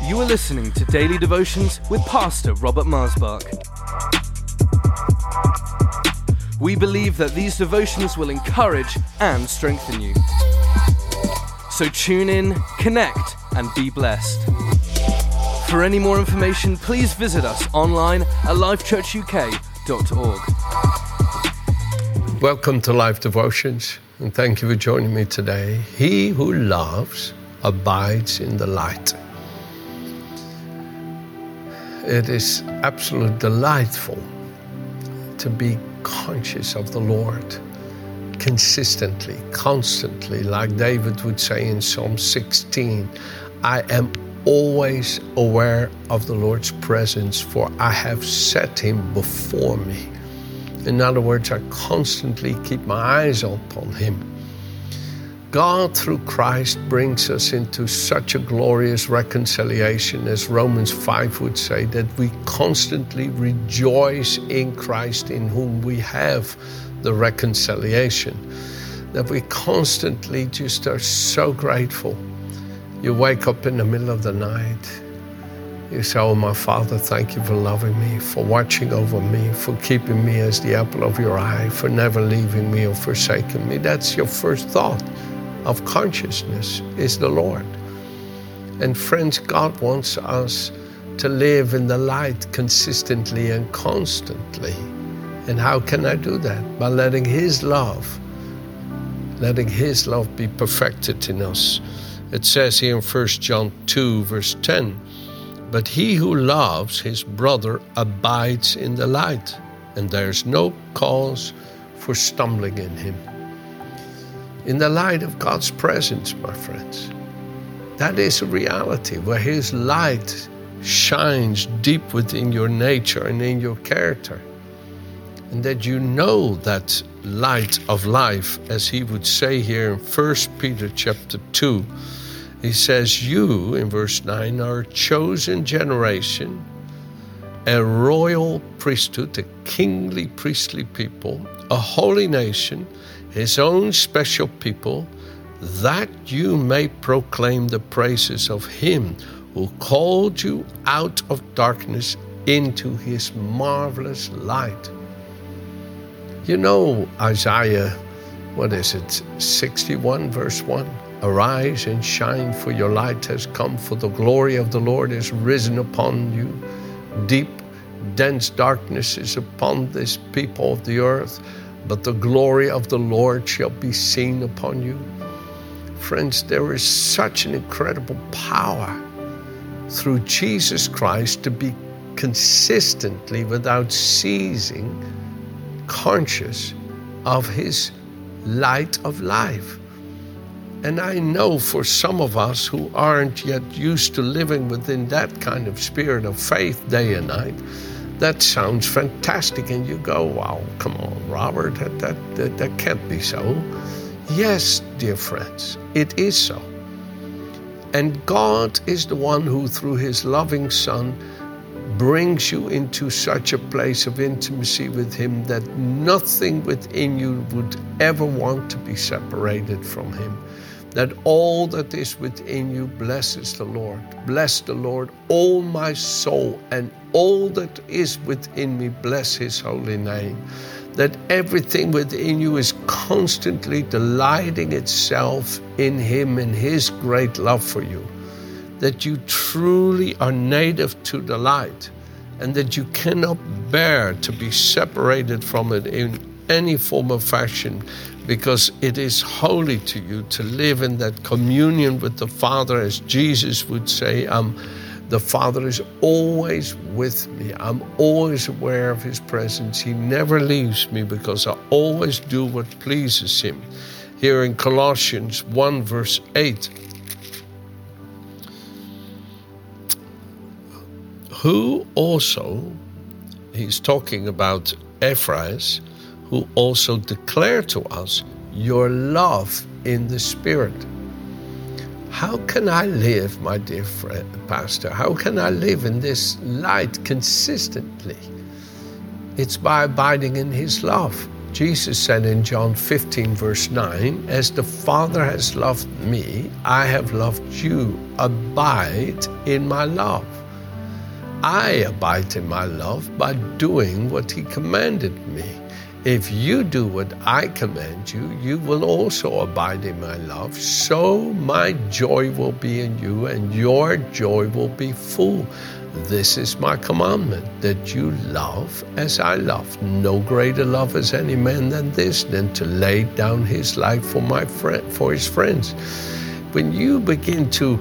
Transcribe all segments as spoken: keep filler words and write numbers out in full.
You are listening to Daily Devotions with Pastor Robert Marsbach. We believe that these devotions will encourage and strengthen you. So tune in, connect, and be blessed. For any more information, please visit us online at life church u k dot org. Welcome to Life Devotions, and thank you for joining me today. He who loves abides in the light. It is absolutely delightful to be conscious of the Lord consistently, constantly, like David would say in Psalm sixteen, I am always aware of the Lord's presence, for I have set him before me. In other words, I constantly keep my eyes upon him. God, through Christ, brings us into such a glorious reconciliation, as Romans five would say, that we constantly rejoice in Christ, in whom we have the reconciliation, that we constantly just are so grateful. You wake up in the middle of the night, you say, oh, my Father, thank you for loving me, for watching over me, for keeping me as the apple of your eye, for never leaving me or forsaking me. That's your first thought of consciousness, is the Lord. And friends, God wants us to live in the light consistently and constantly. And how can I do that? By letting his love, letting his love be perfected in us. It says here in First John two, verse ten, but he who loves his brother abides in the light, and there's no cause for stumbling in him. In the light of God's presence, my friends, that is a reality where his light shines deep within your nature and in your character. And that you know that light of life, as he would say here in First Peter chapter two. He says, you, in verse nine, are a chosen generation, a royal priesthood, a kingly priestly people, a holy nation, his own special people, that you may proclaim the praises of him who called you out of darkness into his marvelous light. You know, Isaiah, what is it, sixty-one, verse one? Arise and shine, for your light has come, for the glory of the Lord is risen upon you. Deep, dense darkness is upon this people of the earth, but the glory of the Lord shall be seen upon you. Friends, there is such an incredible power through Jesus Christ to be consistently, without ceasing, conscious of his light of life. And I know for some of us who aren't yet used to living within that kind of spirit of faith day and night, that sounds fantastic. And you go, wow, come on, Robert, that, that, that, that can't be so. Yes, dear friends, it is so. And God is the one who, through his loving Son, brings you into such a place of intimacy with him that nothing within you would ever want to be separated from him. That all that is within you blesses the Lord. Bless the Lord, all my soul, and all that is within me, bless his holy name. That everything within you is constantly delighting itself in him and his great love for you. That you truly are native to the light, and that you cannot bear to be separated from it in any form of fashion, because it is holy to you to live in that communion with the Father, as Jesus would say, um, the Father is always with me. I'm always aware of his presence. He never leaves me, because I always do what pleases him. Here in Colossians one, verse eight, who also, he's talking about Ephraim, who also declare to us your love in the Spirit. How can I live, my dear friend, Pastor? How can I live in this light consistently? It's by abiding in his love. Jesus said in John fifteen, verse nine, as the Father has loved me, I have loved you. Abide in my love. I abide in my love by doing what he commanded me. If you do what I command you, you will also abide in my love. So my joy will be in you, and your joy will be full. This is my commandment, that you love as I love. No greater love has any man than this, than to lay down his life for my friend, for his friends. When you begin to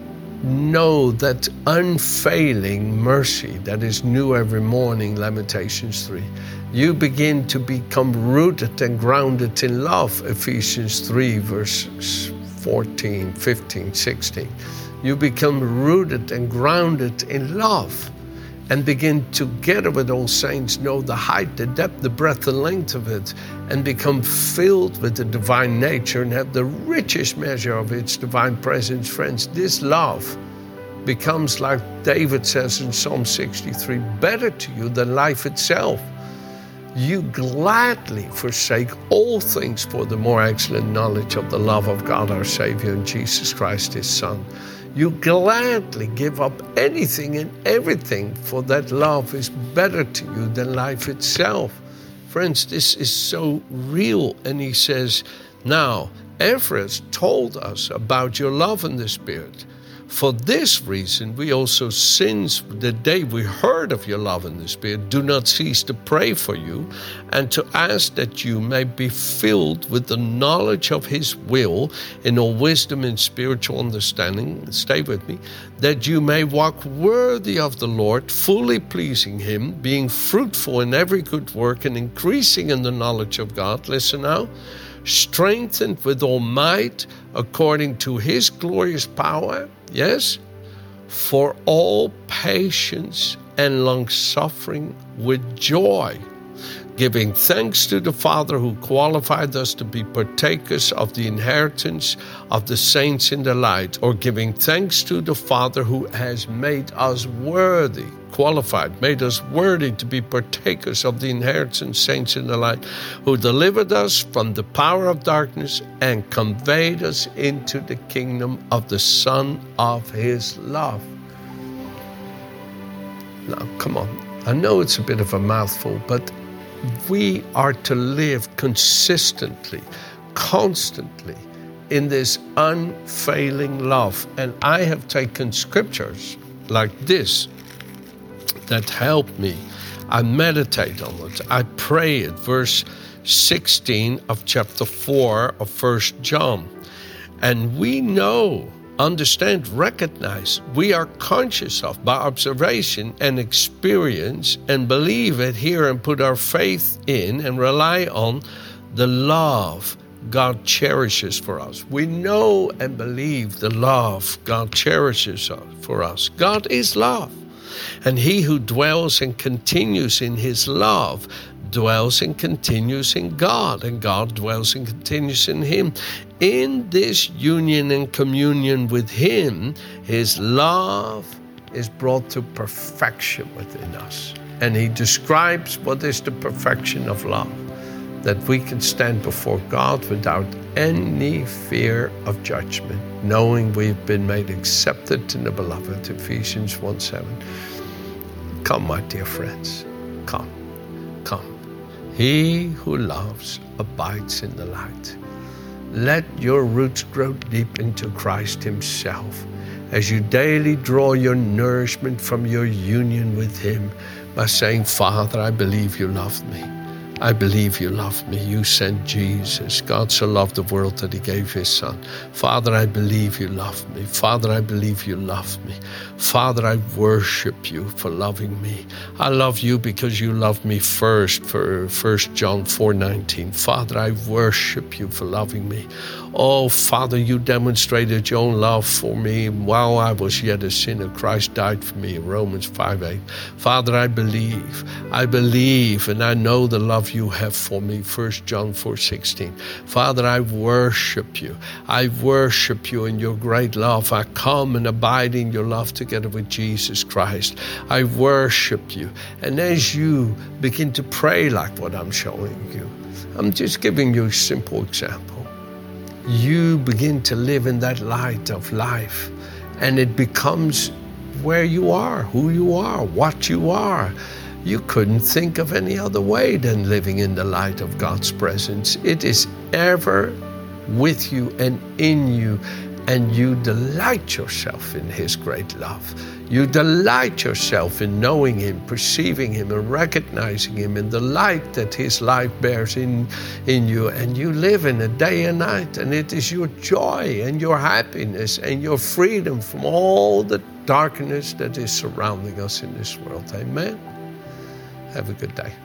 know that unfailing mercy that is new every morning, Lamentations three, you begin to become rooted and grounded in love, Ephesians three, verses fourteen, fifteen, sixteen. You become rooted and grounded in love, and begin together with all saints know the height, the depth, the breadth, the length of it, and become filled with the divine nature and have the richest measure of its divine presence. Friends, this love becomes, like David says in Psalm sixty-three, better to you than life itself. You gladly forsake all things for the more excellent knowledge of the love of God our Savior and Jesus Christ his Son. You gladly give up anything and everything, for that love is better to you than life itself. Friends, this is so real. And he says, now, Ephraim told us about your love in the Spirit. For this reason, we also, since the day we heard of your love in the Spirit, do not cease to pray for you and to ask that you may be filled with the knowledge of his will in all wisdom and spiritual understanding. Stay with me. That you may walk worthy of the Lord, fully pleasing him, being fruitful in every good work and increasing in the knowledge of God. Listen now. Strengthened with all might according to his glorious power, yes, for all patience and long-suffering with joy, giving thanks to the Father who qualified us to be partakers of the inheritance of the saints in the light, or giving thanks to the Father who has made us worthy, qualified, made us worthy to be partakers of the inheritance, saints in the light, who delivered us from the power of darkness and conveyed us into the kingdom of the Son of his love. Now, come on. I know it's a bit of a mouthful, but we are to live consistently, constantly in this unfailing love. And I have taken scriptures like this that help me. I meditate on it. I pray it. Verse sixteen of chapter four of First John. And we know, understand, recognize, we are conscious of by observation and experience, and believe it, hear and put our faith in and rely on the love God cherishes for us. We know and believe the love God cherishes for us. God is love. And he who dwells and continues in his love dwells and continues in God, and God dwells and continues in him. In this union and communion with him, his love is brought to perfection within us. And he describes what is the perfection of love, that we can stand before God without any fear of judgment, knowing we've been made accepted in the beloved, Ephesians one seven. Come, my dear friends, come, come. He who loves abides in the light. Let your roots grow deep into Christ himself as you daily draw your nourishment from your union with him by saying, Father, I believe you love me. I believe you love me. You sent Jesus. God so loved the world that he gave his son. Father, I believe you love me. Father, I believe you love me. Father, I worship you for loving me. I love you because you loved me first, for First John four nineteen. Father, I worship you for loving me. Oh, Father, you demonstrated your own love for me while I was yet a sinner. Christ died for me, Romans five eight. Father, I believe. I believe, and I know the love you have for me. First John four sixteen. Father, I worship you. I worship you in your great love. I come and abide in your love together with Jesus Christ. I worship you. And as you begin to pray like what I'm showing you, I'm just giving you a simple example. You begin to live in that light of life, and it becomes where you are, who you are, what you are. You couldn't think of any other way than living in the light of God's presence. It is ever with you and in you, and you delight yourself in his great love. You delight yourself in knowing him, perceiving him, and recognizing him in the light that his life bears in, in you. And you live in it day and night, and it is your joy and your happiness and your freedom from all the darkness that is surrounding us in this world. Amen. Have a good day.